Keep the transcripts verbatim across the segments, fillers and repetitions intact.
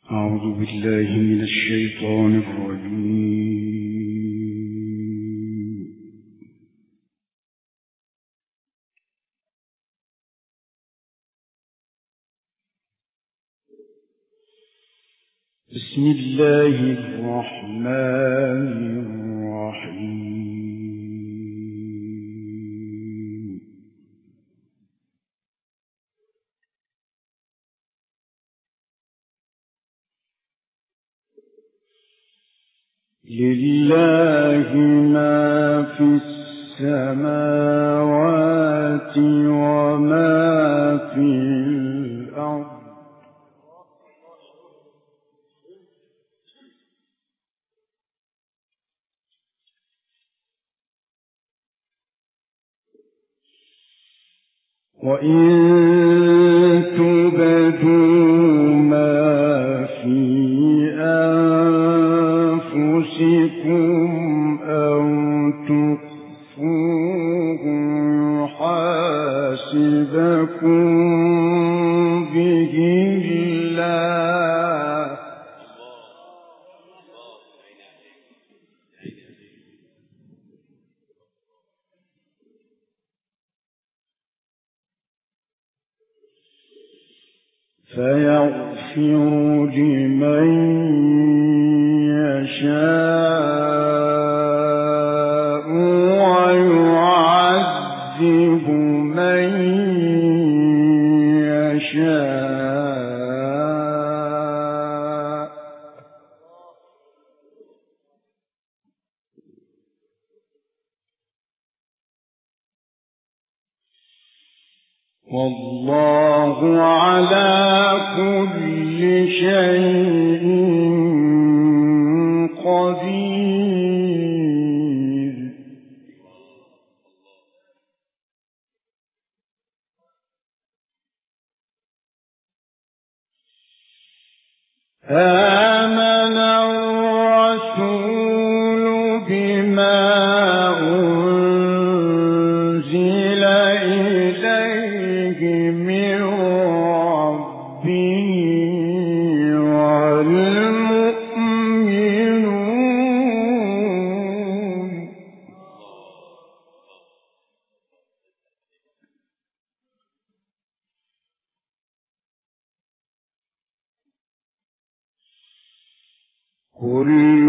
أعوذ بالله من الشيطان الرجيم. بسم الله الرحمن الرحيم. لله ما في السماوات وما في الأرض وإن تبدوا ما في أنفسكم أو تخفوه يحاسبكم به الله فيغفر لمن يشاء ويعذب من يشاء والله على كل شيء قدير. آمن الرسول بما أنزل إليه من ربه والمؤمنون كل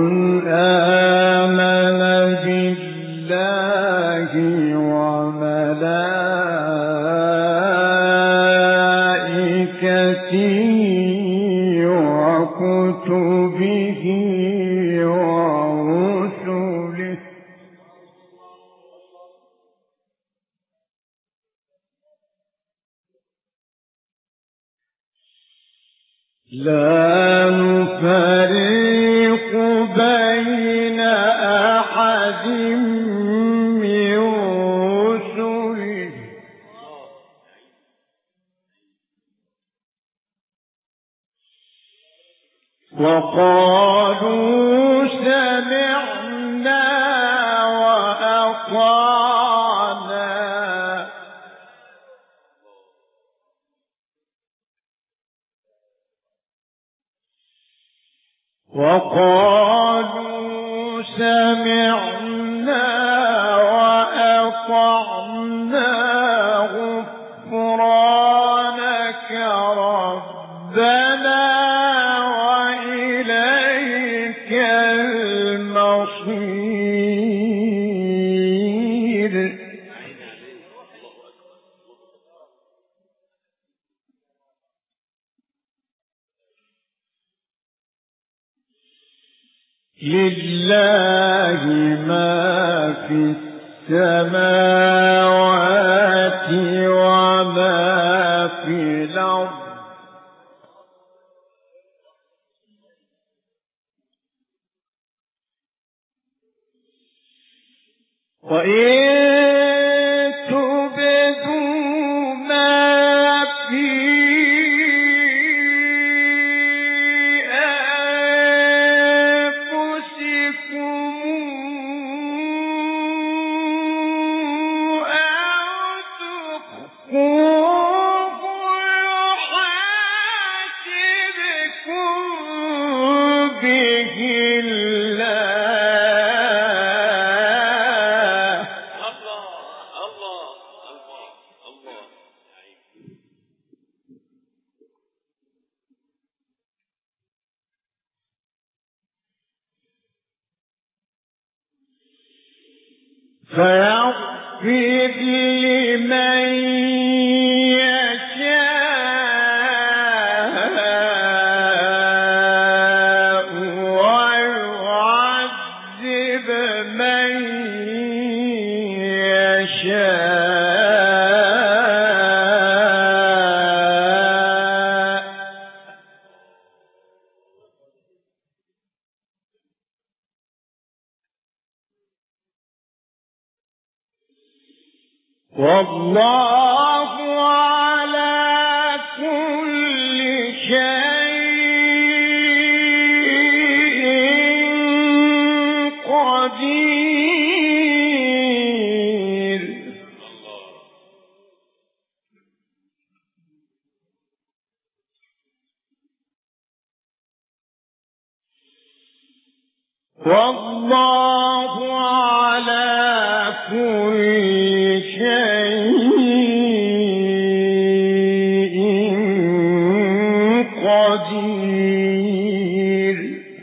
آمن بالله وملائكته وكتبه ورسله لا نفرق بين أحد من رسله وقالوا سمعنا وأطعنا وقالوا سمعنا وأطعنا غفرانك ربنا وإليك المصير. لله ما في السماوات وما في الأرض وإن تبدوا ما في أنفسكم فيغفر لمن يشاء ويعذب من يشاء والله على كل شيء قدير. والله على كل قدير.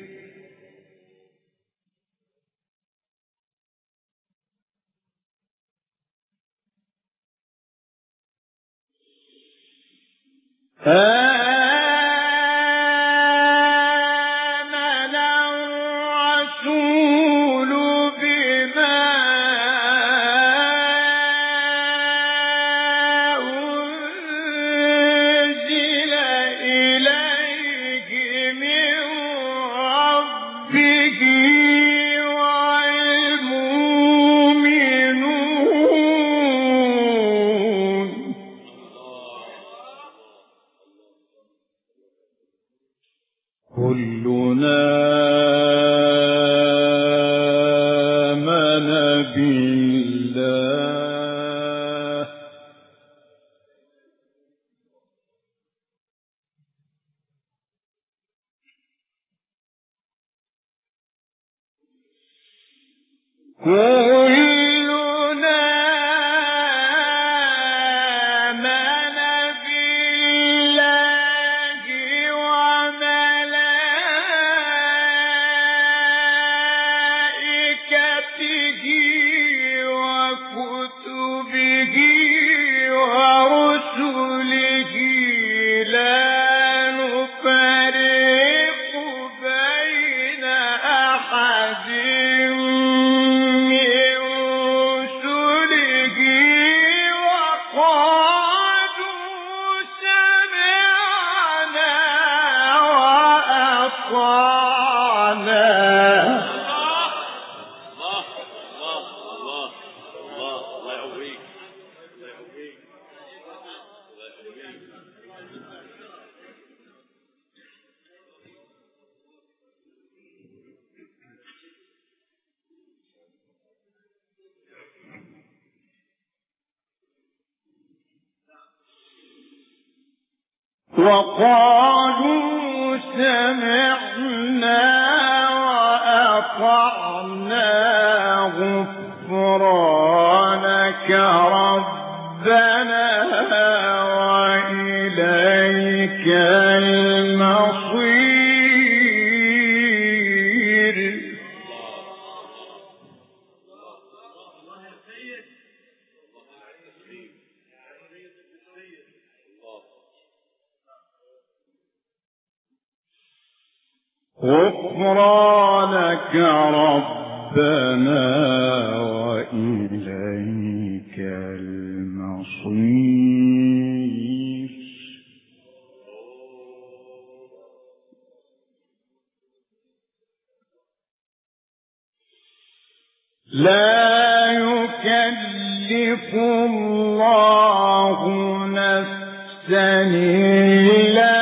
آمن الرسول بما أنزل إليه من ربه والمؤمنون كلنا آمن بالله كلنا آمن بالله وملائكته وكتبه ورسله لا نفرق بين أحد من رسله وقالوا سمعنا وأطعنا. وقالوا سمعنا وأطعنا غفرانك ربنا وإليك المصير. غفرانك ربنا وإليك المصير. لا يكلف الله نفسا إلا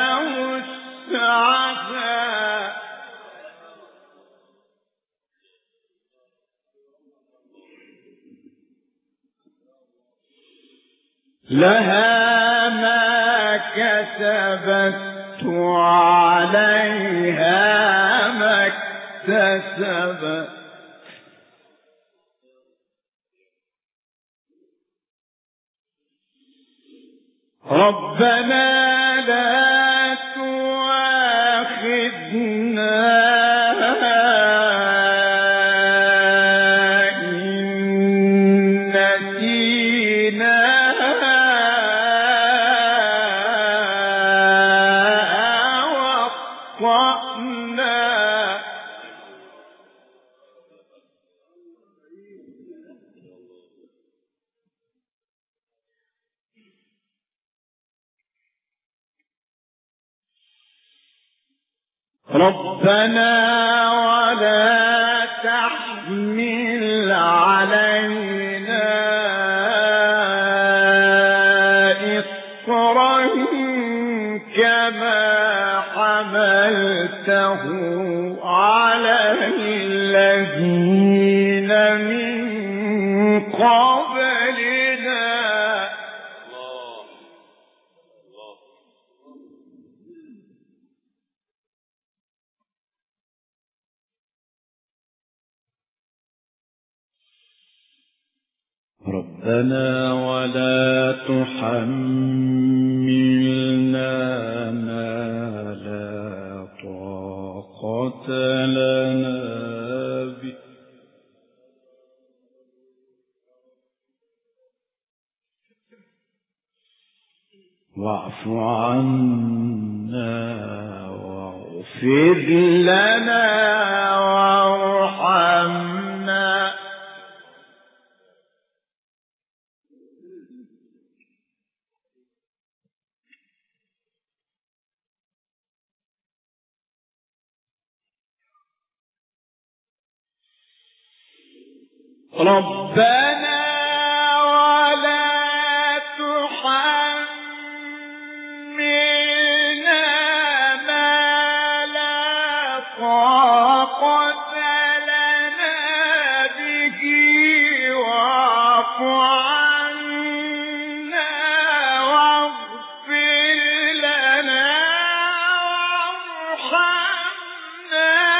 وسعها لها ما كسبت وعليها ما كسبت ربنا لا تؤاخذنا إن نسينا أو أخطأنا ربنا ولا تحمل علينا إصرا كما حملته على الذين من قبلنا ربنا ولا تحملنا ما لا طاقة لنا به واعف عنا واغفر لنا وارحمنا ربنا ولا تحملنا ما لا طاقة لنا به واعف عنا واغفر لنا وارحمنا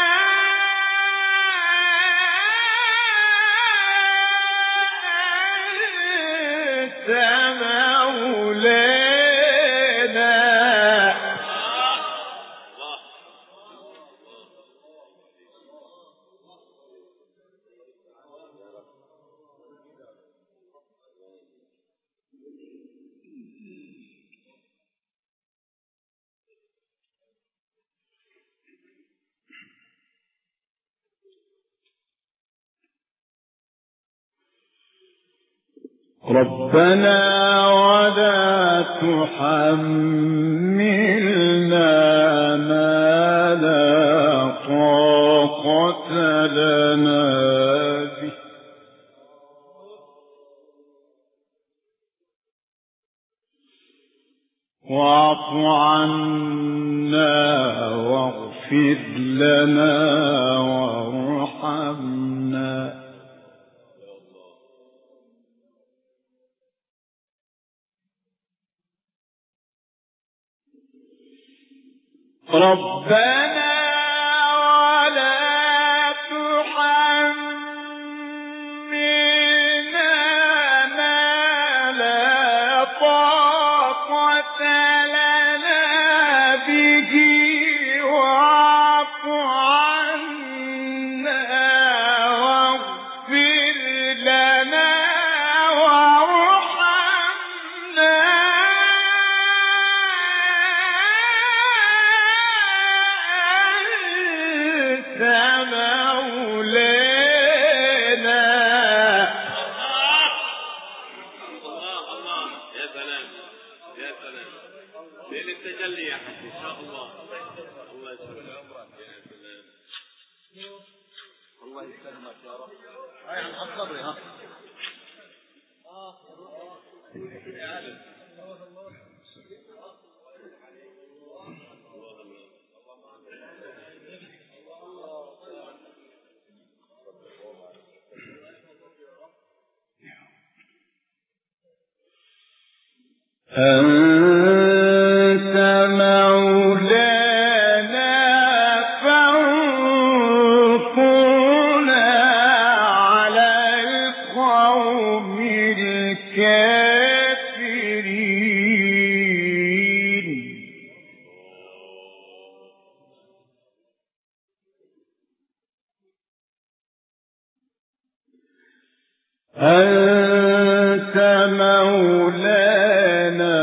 ربنا ولا تحملنا ما لا طاقة لنا به واعف عنا واغفر لنا وارحمنا ربنا ولا تحملنا ما لا طاقة لنا به واعف عنا واغفر لنا وارحمنا التجلي يا حبيبي ان شاء الله. الله يسلمك الله يسلمك يا رب. هاي عن الصبر ها أنت مولانا فانصرنا أنت مولانا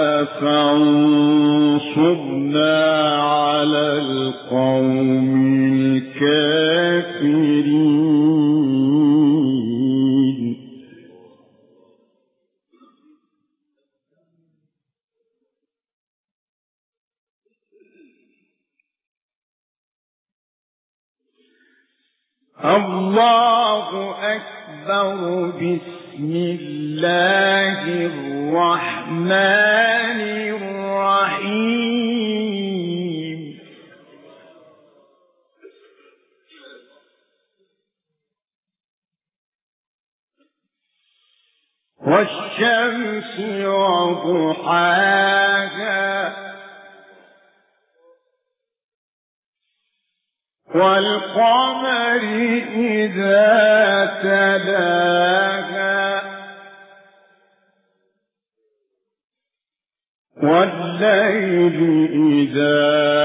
فانصرنا على القوم الكافرين. الله أكبر. بسم الله الرحمن الرحيم. والشمس وضحاها والقمر إذا تلاها والليل إذا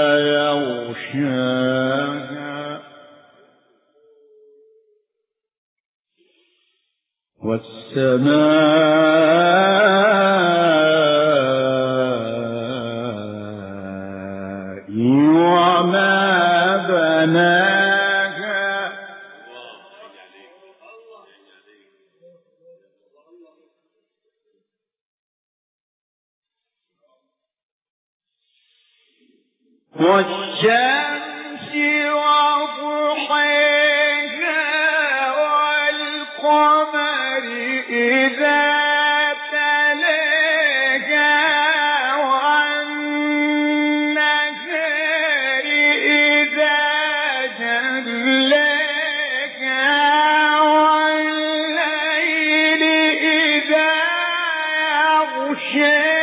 يغشاها والسماء وما بناها والشمس وضحاها والقمر إذا تلاها والنهار إذا جلاها والليل إذا يغشاها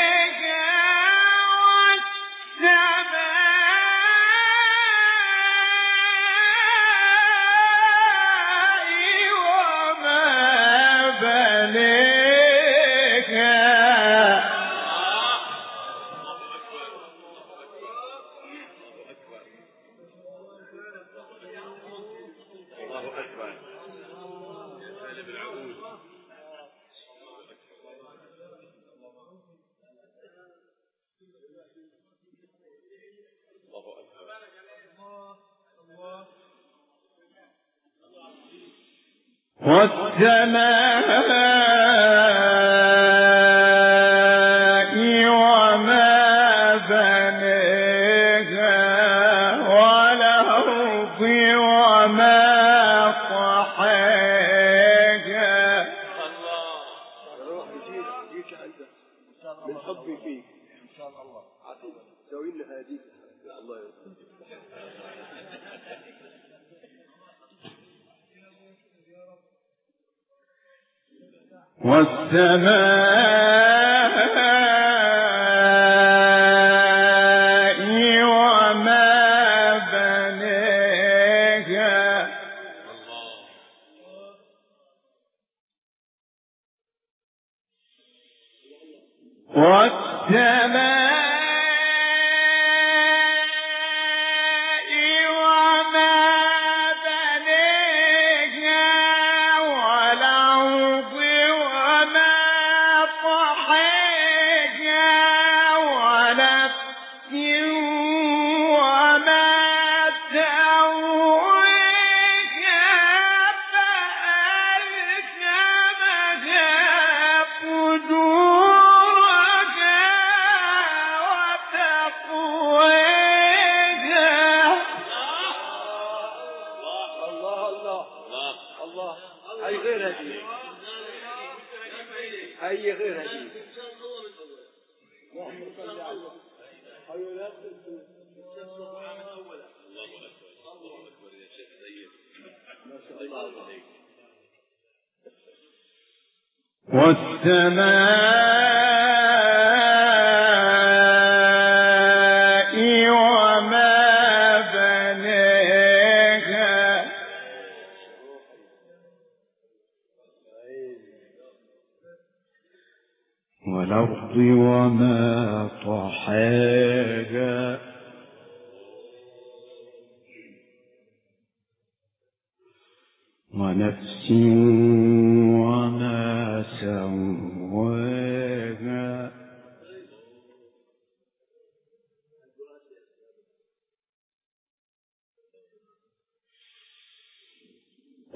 والسماء وما بناها والأرض وما طحاها. الله يجيك عندك من حبي فيك إن شاء الله. عطينا سوي لنا هذه الله يرضى. والسماء وما بناها والسماء هي غير هذه. والسماء وما بناها والأرض وما طحاها ونفس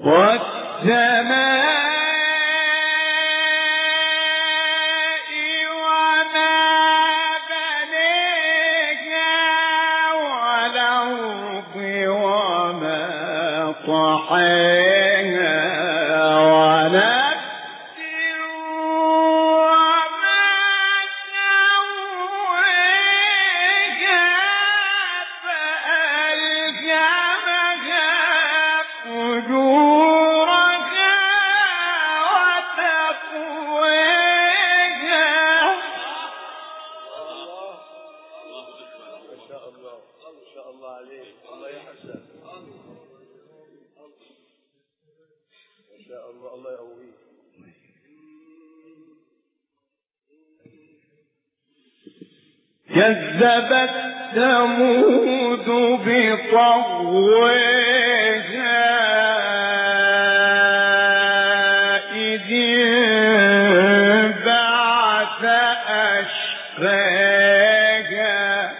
والسماء كذبت ثمود بطغواها إذ انبعث أشقاها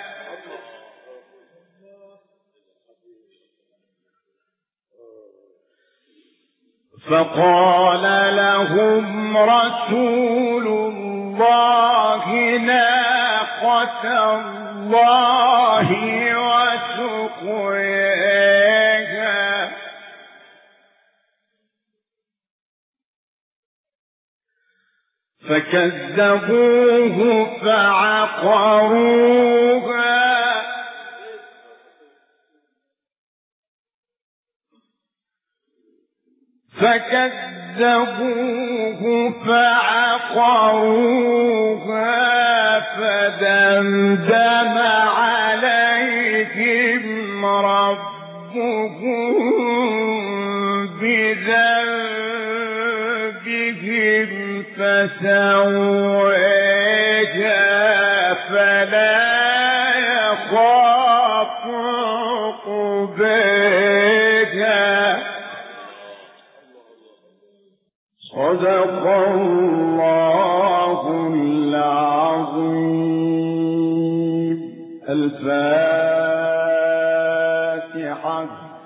فقال لهم رسول الله ناقة الله وسقياها فكذبوه فعقروها فكذبوه فعقروها فدمدم عليهم ربهم بذنبهم فسواها فلا يخاف عقباها. صدق الله العظيم. الفاتحة.